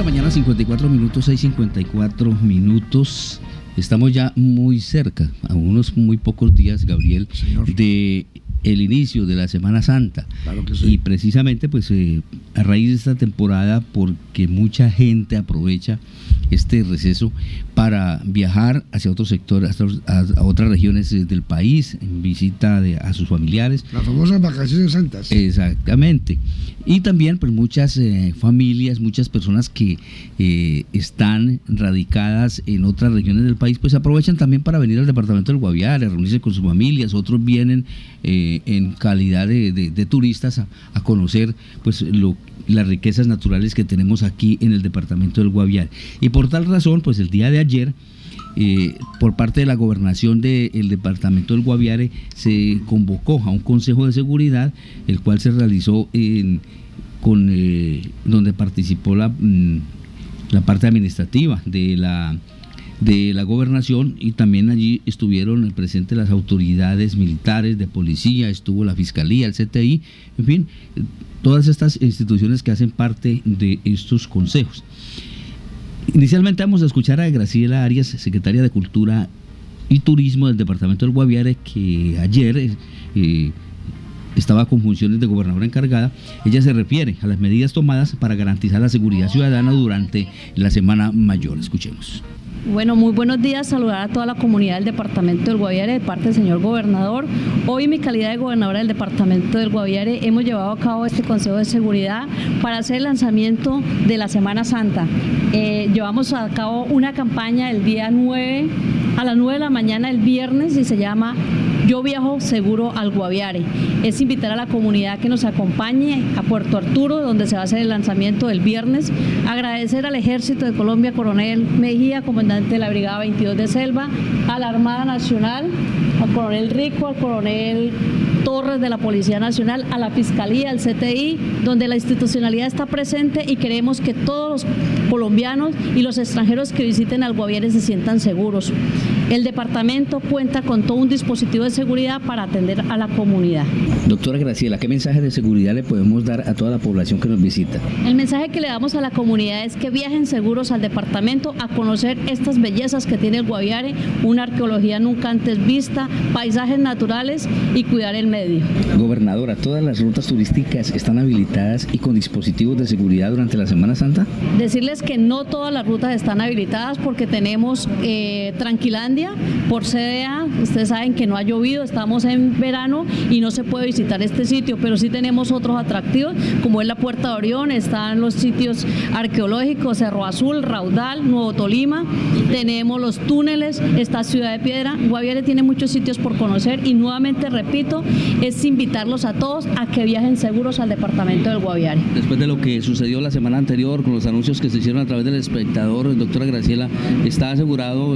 mañana, 54 minutos, 6:54. Estamos ya muy cerca, a unos muy pocos días, Gabriel, de el inicio de la Semana Santa. Claro que sí. Y precisamente pues a raíz de esta temporada, porque mucha gente aprovecha este receso para viajar hacia otros sectores, a otras regiones del país, en visita a sus familiares. Las famosas vacaciones santas. Exactamente. Y también pues muchas familias, muchas personas que están radicadas en otras regiones del país, pues aprovechan también para venir al departamento del Guaviare, a reunirse con sus familias. Otros vienen en calidad de turistas a conocer pues las riquezas naturales que tenemos aquí en el departamento del Guaviare. Y por tal razón, pues el día de ayer, por parte de la gobernación del departamento del Guaviare, se convocó a un consejo de seguridad, el cual se realizó donde participó la parte administrativa de la gobernación, y también allí estuvieron presentes las autoridades militares, de policía, estuvo la fiscalía, el CTI, en fin, todas estas instituciones que hacen parte de estos consejos. Inicialmente vamos a escuchar a Graciela Arias, secretaria de Cultura y Turismo del departamento del Guaviare, que ayer estaba con funciones de gobernadora encargada. Ella se refiere a las medidas tomadas para garantizar la seguridad ciudadana durante la Semana Mayor. Escuchemos. Bueno, muy buenos días, saludar a toda la comunidad del departamento del Guaviare de parte del señor gobernador. Hoy, en mi calidad de gobernadora del departamento del Guaviare, hemos llevado a cabo este Consejo de Seguridad para hacer el lanzamiento de la Semana Santa. Llevamos a cabo una campaña el día 9, a las 9 de la mañana el viernes, y se llama Yo Viajo Seguro al Guaviare. Es invitar a la comunidad que nos acompañe a Puerto Arturo, donde se va a hacer el lanzamiento del viernes. Agradecer al Ejército de Colombia, Coronel Mejía, comandante de la Brigada 22 de Selva, a la Armada Nacional, al Coronel Rico, al Coronel Torres de la Policía Nacional, a la Fiscalía, al CTI, donde la institucionalidad está presente, y queremos que todos los colombianos y los extranjeros que visiten al Guaviare se sientan seguros. El departamento cuenta con todo un dispositivo de seguridad para atender a la comunidad. Doctora Graciela, ¿qué mensaje de seguridad le podemos dar a toda la población que nos visita? El mensaje que le damos a la comunidad es que viajen seguros al departamento a conocer estas bellezas que tiene el Guaviare, una arqueología nunca antes vista, paisajes naturales y cuidar el medio. Gobernadora, ¿todas las rutas turísticas están habilitadas y con dispositivos de seguridad durante la Semana Santa? Decirles que no todas las rutas están habilitadas, porque tenemos Tranquilandia por CDA. Ustedes saben que no ha llovido, estamos en verano y no se puede visitar este sitio, pero sí tenemos otros atractivos, como es la Puerta de Orión, están los sitios arqueológicos, Cerro Azul, Raudal, Nuevo Tolima, tenemos los túneles, está Ciudad de Piedra. Guaviare tiene muchos sitios por conocer, y nuevamente repito, es invitarlos a todos a que viajen seguros al departamento del Guaviare. Después de lo que sucedió la semana anterior con los anuncios que se hicieron a través del espectador, doctora Graciela, ¿está asegurado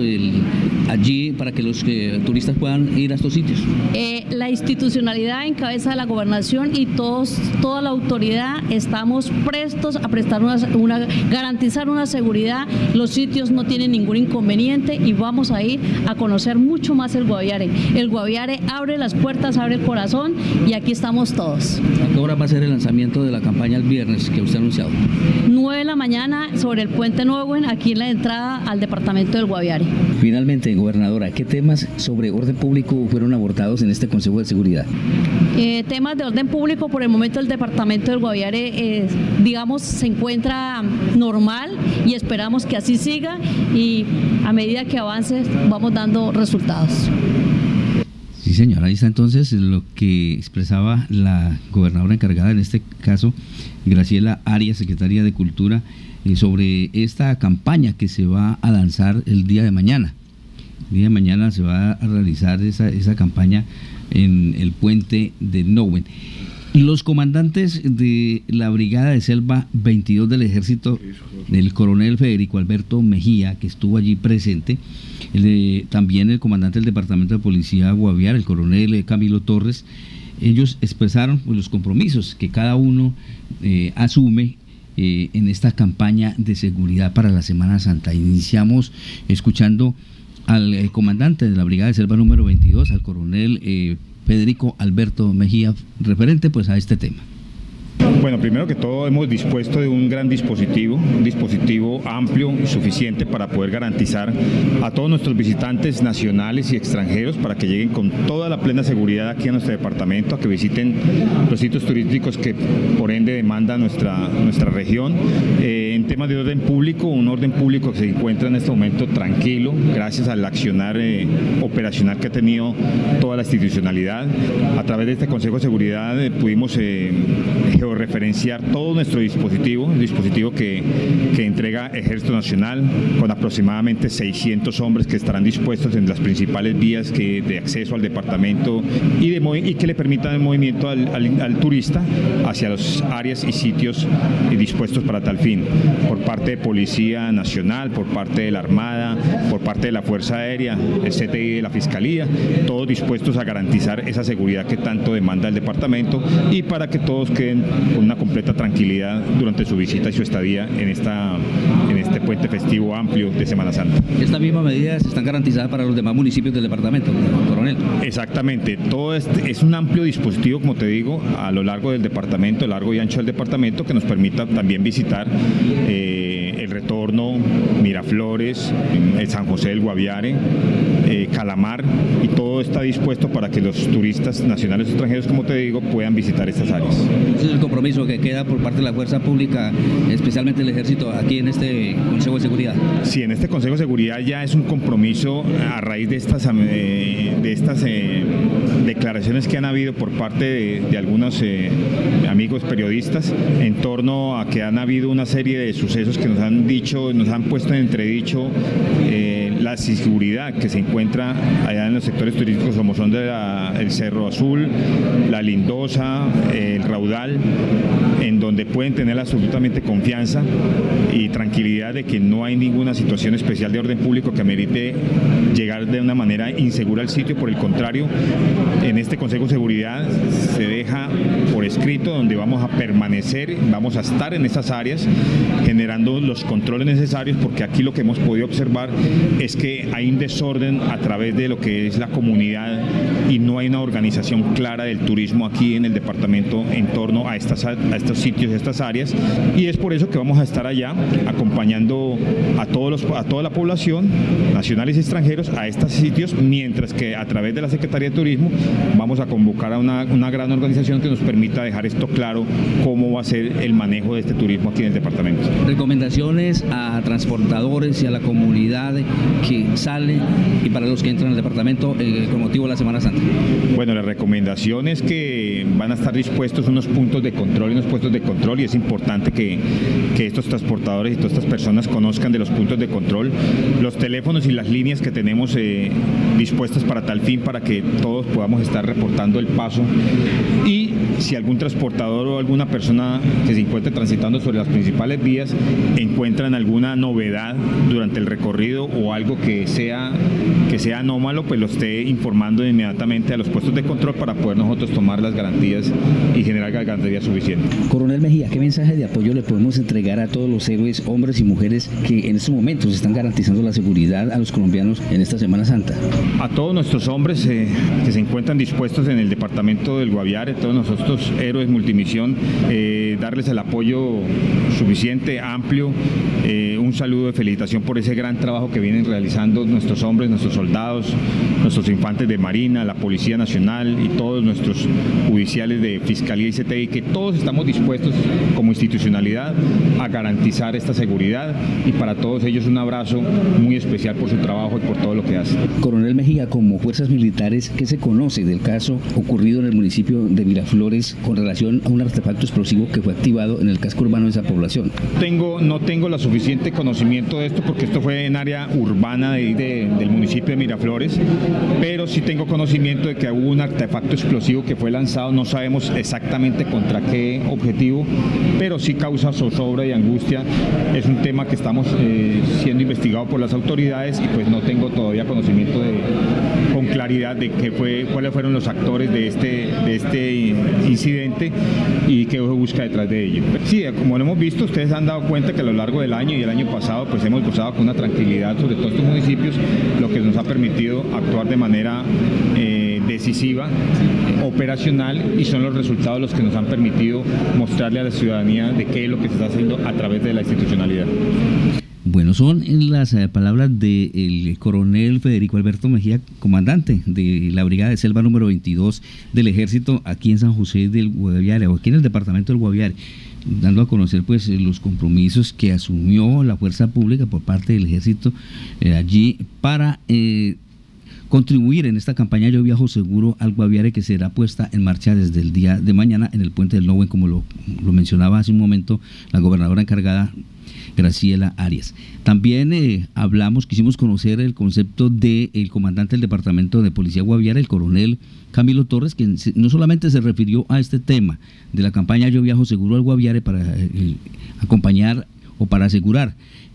allí para que los turistas puedan ir a estos sitios? La institucionalidad en cabeza de la gobernación y toda la autoridad estamos prestos a prestar garantizar una seguridad. Los sitios no tienen ningún inconveniente y vamos a ir a conocer mucho más el Guaviare. El Guaviare abre las puertas, abre el corazón, y aquí estamos todos. ¿A qué hora va a ser el lanzamiento de la campaña el viernes que usted ha anunciado? 9 de la mañana sobre el Puente Nuevo, aquí en la entrada al departamento del Guaviare. Finalmente, gobernadora, ¿qué temas sobre orden público fueron abordados en este Consejo de Seguridad? Temas de orden público, por el momento el departamento del Guaviare, se encuentra normal, y esperamos que así siga, y a medida que avance vamos dando resultados. Sí, señora, ahí está entonces lo que expresaba la gobernadora encargada, en este caso Graciela Arias, secretaria de Cultura, sobre esta campaña que se va a lanzar el día de mañana. El día de mañana se va a realizar esa campaña en el puente de Nowen. Los comandantes de la Brigada de Selva 22 del Ejército, del coronel Federico Alberto Mejía, que estuvo allí presente, también el comandante del Departamento de Policía Guaviare, el coronel Camilo Torres, ellos expresaron los compromisos que cada uno asume en esta campaña de seguridad para la Semana Santa. Iniciamos escuchando al comandante de la Brigada de Selva número 22, al coronel Federico Alberto Mejía, referente pues a este tema. Bueno, primero que todo hemos dispuesto de un gran dispositivo, un dispositivo amplio y suficiente para poder garantizar a todos nuestros visitantes nacionales y extranjeros para que lleguen con toda la plena seguridad aquí a nuestro departamento, a que visiten los sitios turísticos que por ende demanda nuestra región. En temas de orden público, un orden público que se encuentra en este momento tranquilo, gracias al accionar operacional que ha tenido toda la institucionalidad. A través de este Consejo de Seguridad pudimos georreferenciar todo nuestro dispositivo, el dispositivo que entrega Ejército Nacional, con aproximadamente 600 hombres que estarán dispuestos en las principales vías de acceso al departamento y que le permitan el movimiento al turista hacia las áreas y sitios dispuestos para tal fin, por parte de Policía Nacional, por parte de la Armada, por parte de la Fuerza Aérea, el CTI de la Fiscalía, todos dispuestos a garantizar esa seguridad que tanto demanda el departamento y para que todos queden con una completa tranquilidad durante su visita y su estadía en este puente festivo amplio de Semana Santa. ¿Estas mismas medidas están garantizadas para los demás municipios del departamento, coronel? Exactamente, todo es un amplio dispositivo, como te digo, a lo largo del departamento, a lo largo y ancho del departamento, que nos permita también visitar el Retorno, Miraflores, el San José del Guaviare, Calamar, y todo está dispuesto para que los turistas nacionales y extranjeros, como te digo, puedan visitar estas áreas. Ese es el compromiso que queda por parte de la Fuerza Pública, especialmente el Ejército, aquí en este Consejo de Seguridad. Sí, en este Consejo de Seguridad ya es un compromiso a raíz de estas declaraciones que han habido por parte de algunos amigos periodistas en torno a que han habido una serie de sucesos que nos han puesto en entredicho la seguridad que se encuentra allá en los sectores turísticos como son el Cerro Azul, la Lindosa, el Raudal, en donde pueden tener absolutamente confianza y tranquilidad de que no hay ninguna situación especial de orden público que amerite llegar de una manera insegura al sitio. Por el contrario, en este Consejo de Seguridad se deja por escrito donde vamos a permanecer, vamos a estar en estas áreas generando los controles necesarios, porque aquí lo que hemos podido observar es que hay un desorden a través de lo que es la comunidad y no hay una organización clara del turismo aquí en el departamento en torno a estos sitios, a estas áreas, y es por eso que vamos a estar allá acompañando a toda la población, nacionales y extranjeros, a estos sitios, mientras que a través de la Secretaría de Turismo vamos a convocar a una gran organización que nos permita dejar esto claro, cómo va a ser el manejo de este turismo aquí en el departamento. Recomendaciones a transportadores y a la comunidad que sale y para los que entran al departamento con motivo de la Semana Santa. Bueno, la recomendación es que van a estar dispuestos unos puntos de control y es importante que estos transportadores y todas estas personas conozcan de los puntos de control, los teléfonos y las líneas que tenemos dispuestas para tal fin, para que todos podamos estar reportando el paso, y si algún transportador o alguna persona que se encuentre transitando sobre las principales vías encuentran alguna novedad durante el recorrido o algo que sea anómalo, pues lo esté informando inmediatamente a los puestos de control para poder nosotros tomar las garantías y generar garantías suficientes. Coronel Mejía, ¿qué mensaje de apoyo le podemos entregar a todos los héroes, hombres y mujeres que en estos momentos están garantizando la seguridad a los colombianos en esta Semana Santa? A todos nuestros hombres que se encuentran dispuestos en el departamento del Guaviare, todos nosotros héroes multimisión, darles el apoyo suficiente, amplio, un saludo de felicitación por ese gran trabajo que vienen realizando nuestros hombres, nuestros soldados, nuestros infantes de Marina, la Policía Nacional y todos nuestros judiciales de Fiscalía y CTI, que todos estamos dispuestos como institucionalidad a garantizar esta seguridad, y para todos ellos un abrazo muy especial por su trabajo y por todo lo que hacen. Coronel Mejía, como fuerzas militares, ¿qué se conoce del caso ocurrido en el municipio de Miraflores con relación a un artefacto explosivo que fue activado en el casco urbano de esa población? No tengo la suficiente conocimiento de esto porque esto fue en área urbana del municipio de Miraflores, pero sí tengo conocimiento de que hubo un artefacto explosivo que fue lanzado, no sabemos exactamente contra qué objetivo, pero sí causa zozobra y angustia. Es un tema que estamos siendo investigado por las autoridades y pues no tengo todavía conocimiento con claridad de cuáles fueron los actores de este incidente y qué se busca detrás de ello. Sí, como lo hemos visto, ustedes han dado cuenta que a lo largo del año y el año pasado pues hemos gozado con una tranquilidad sobre todos estos municipios, lo que nos ha permitido actuar de manera decisiva, operacional, y son los resultados los que nos han permitido mostrarle a la ciudadanía de qué es lo que se está haciendo a través de la institucionalidad. Bueno, son las palabras del coronel Federico Alberto Mejía, comandante de la Brigada de Selva número 22 del Ejército aquí en San José del Guaviare, o aquí en el departamento del Guaviare, dando a conocer pues los compromisos que asumió la fuerza pública por parte del Ejército allí para contribuir en esta campaña Yo Viajo Seguro al Guaviare, que será puesta en marcha desde el día de mañana en el puente del Nahue, como lo mencionaba hace un momento la gobernadora encargada, Graciela Arias. También quisimos conocer el concepto del comandante del Departamento de Policía Guaviare, el coronel Camilo Torres, quien no solamente se refirió a este tema de la campaña Yo Viajo Seguro al Guaviare para acompañar o para asegurar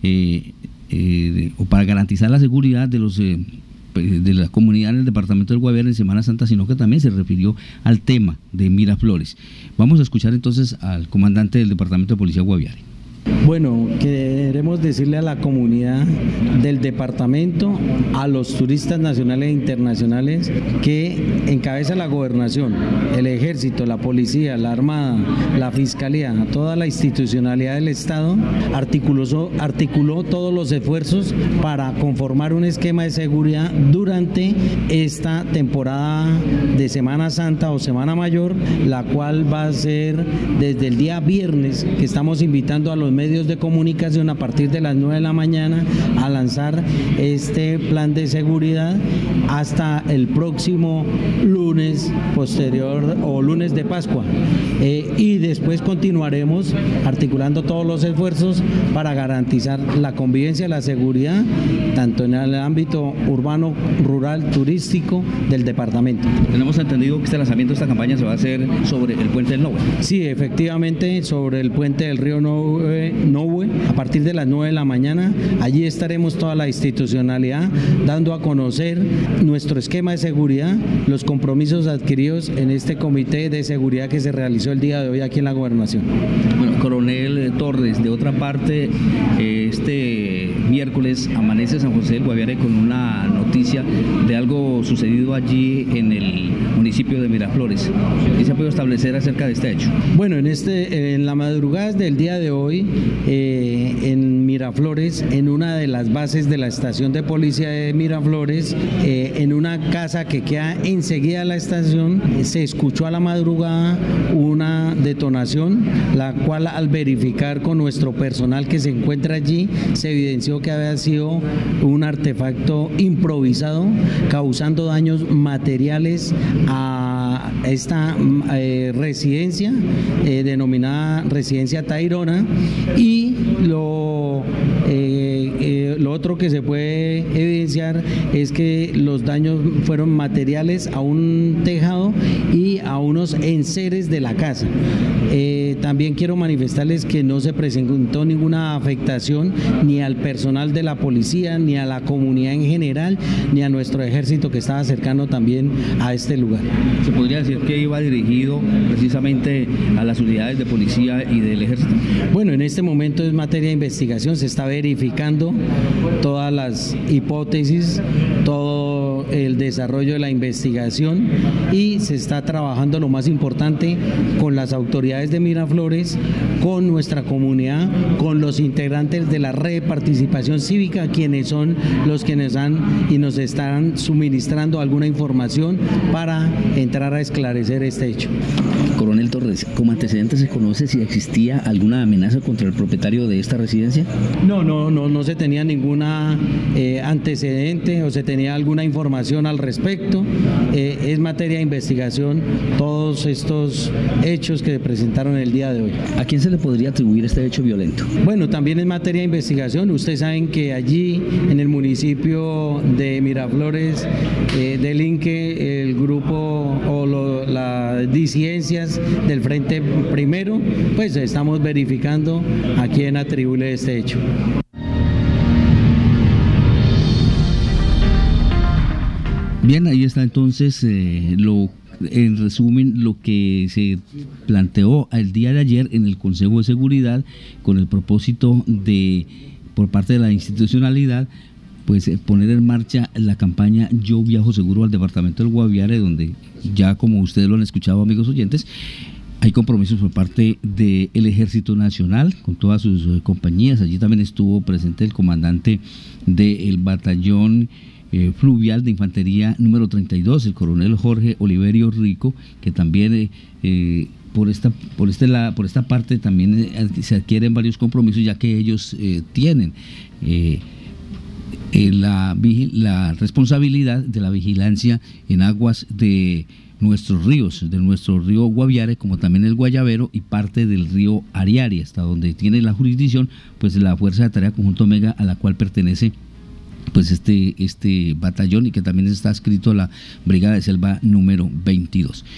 o para garantizar la seguridad de los de la comunidad en el departamento del Guaviare en Semana Santa, sino que también se refirió al tema de Miraflores. Vamos a escuchar entonces al comandante del Departamento de Policía Guaviare. Bueno, queremos decirle a la comunidad del departamento, a los turistas nacionales e internacionales, que encabeza la gobernación, el ejército, la policía, la armada, la fiscalía, toda la institucionalidad del Estado, articuló todos los esfuerzos para conformar un esquema de seguridad durante esta temporada de Semana Santa o Semana Mayor, la cual va a ser desde el día viernes, que estamos invitando a los medios de comunicación a partir de las 9 de la mañana a lanzar este plan de seguridad hasta el próximo lunes posterior o lunes de Pascua, y después continuaremos articulando todos los esfuerzos para garantizar la convivencia y la seguridad tanto en el ámbito urbano, rural, turístico del departamento. Tenemos entendido que este lanzamiento de esta campaña se va a hacer sobre el puente del Nahue. Sí, efectivamente, sobre el puente del río Nahue, a partir de las 9 de la mañana. Allí estaremos toda la institucionalidad dando a conocer nuestro esquema de seguridad, los compromisos adquiridos en este comité de seguridad que se realizó el día de hoy aquí en la gobernación. Bueno, coronel Torres, de otra parte, este miércoles amanece San José del Guaviare con una noticia de algo sucedido allí en el municipio de Miraflores. ¿Qué se ha podido establecer acerca de este hecho? Bueno, en la madrugada del día de hoy, en Miraflores, en una de las bases de la estación de policía de Miraflores, en una casa que queda enseguida a la estación, se escuchó a la madrugada una detonación, la cual al verificar con nuestro personal que se encuentra allí, se evidenció que había sido un artefacto improvisado, causando daños materiales a esta residencia denominada Residencia Tayrona, y lo otro que se puede evidenciar es que los daños fueron materiales a un tejado y a unos enseres de la casa. También quiero manifestarles que no se presentó ninguna afectación ni al personal de la policía, ni a la comunidad en general, ni a nuestro ejército que estaba cercano también a este lugar. ¿Se podría decir que iba dirigido precisamente a las unidades de policía y del ejército? Bueno, en este momento es materia de investigación, se está verificando todas las hipótesis, todo el desarrollo de la investigación, y se está trabajando, lo más importante, con las autoridades de Miraflores, con nuestra comunidad, con los integrantes de la red de participación cívica, quienes son los que nos están suministrando alguna información para entrar a esclarecer este hecho. Coronel Torres, ¿como antecedente se conoce si existía alguna amenaza contra el propietario de esta residencia? No se tenía ninguna antecedente o se tenía alguna información al respecto. Es materia de investigación todos estos hechos que se presentaron el día de hoy. ¿A quién se le podría atribuir este hecho violento? Bueno, también es materia de investigación. Ustedes saben que allí en el municipio de Miraflores delinque el grupo o las disidencias del Frente Primero. Pues estamos verificando a quién atribuye este hecho. Bien, ahí está entonces en resumen lo que se planteó el día de ayer en el Consejo de Seguridad con el propósito de, por parte de la institucionalidad, pues poner en marcha la campaña Yo Viajo Seguro al departamento del Guaviare, donde ya, como ustedes lo han escuchado, amigos oyentes, hay compromisos por parte del Ejército Nacional con todas sus compañías. Allí también estuvo presente el comandante del batallón fluvial de infantería número 32, el coronel Jorge Oliverio Rico, que también por esta parte también se adquieren varios compromisos, ya que ellos tienen la responsabilidad de la vigilancia en aguas de nuestros ríos, de nuestro río Guaviare, como también el Guayabero y parte del río Ariari, hasta donde tiene la jurisdicción pues la Fuerza de Tarea Conjunto Omega, a la cual pertenece pues este batallón, y que también está adscrito a la Brigada de Selva número 22.